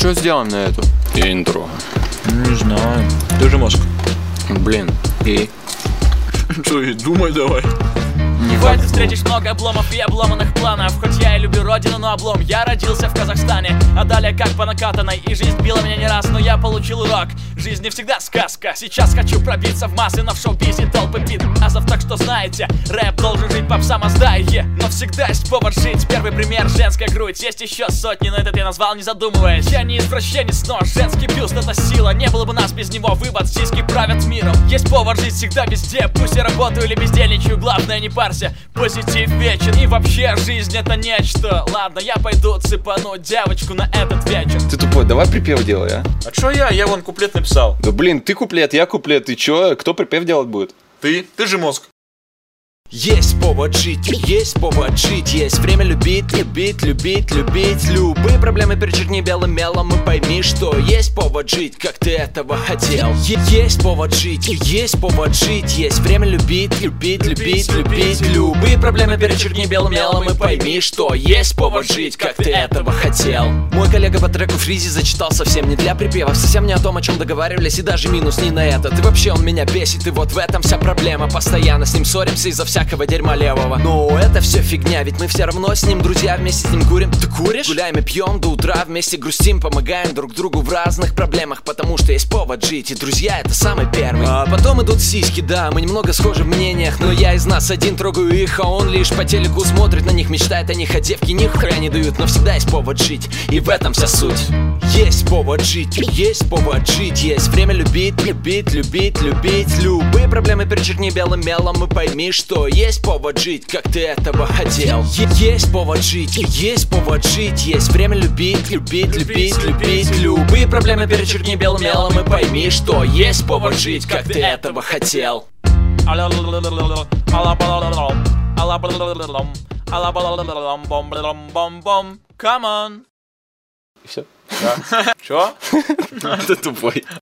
что сделаем на эту? Интро. Не знаю. Ты же мозг. Блин, и? Что, и думай давай. В ты встретишь много обломов и обломанных планов. Хоть я и люблю родину, но облом. Я родился в Казахстане, а далее как по накатанной. И жизнь била меня не раз, но я получил урок. Жизнь не всегда сказка. Сейчас хочу пробиться в массы, но в шоу-бизе толпы пидасов. Так что знаете, рэп должен жить по самоздае. Но всегда есть повод жить. Первый пример — женская грудь. Есть еще сотни, но этот я назвал не задумываясь. Я не извращенец, но женский бюст — это сила. Не было бы нас без него, вывод: сиськи правят миром. Есть повод жить всегда везде. Пусть я работаю или бездельничаю, главное не парься. Позитив вечер, и вообще жизнь — это нечто. Ладно, я пойду цепану девочку на этот вечер. Ты тупой, давай припев делай, а? А чё я? Я вон куплет написал. Да блин, ты куплет, я куплет, ты чё? Кто припев делать будет? Ты же мозг. Есть повод жить, есть повод жить. Есть время любить, любить, любить, любить. Любые проблемы перечеркни белым мелом и пойми, что есть повод жить, как ты этого хотел. Есть повод жить, есть повод жить. Есть время любить, любить, любить, любить. Любые проблемы перечеркни белым мелом и пойми, что есть повод жить, как ты этого хотел. Мой коллега по треку Фризи зачитал совсем не для припевов, совсем не о том, о чем договаривались, и даже минус не на этот. И вообще он меня бесит, и вот в этом вся проблема. Постоянно с ним ссоримся из-за всякого дерьма левого. Но это все фигня, ведь мы все равно с ним друзья, вместе с ним курим. Ты куришь? Гуляем и пьем до утра, вместе грустим, помогаем друг другу в разных проблемах, потому что есть повод жить, и друзья — это самый первый. А потом идут сиськи, да, мы немного схожи в мнениях, но я из нас один трогаю их, а он лишь по телеку смотрит на них, мечтает о них, а девки нихуя не дают. Но всегда есть повод жить, и в этом вся суть. Есть повод жить, есть повод жить. Есть время любить, любить, любить, любить. Любые проблемы перечеркни белым мелом и пойми, что есть повод жить, как ты этого хотел. Есть повод жить, есть повод жить. Есть время любить, любить, любить, любить. Любые проблемы перечеркни белым мелом и пойми, что есть повод жить, как ты этого хотел. Come on. И все? Чё? Ты тупой.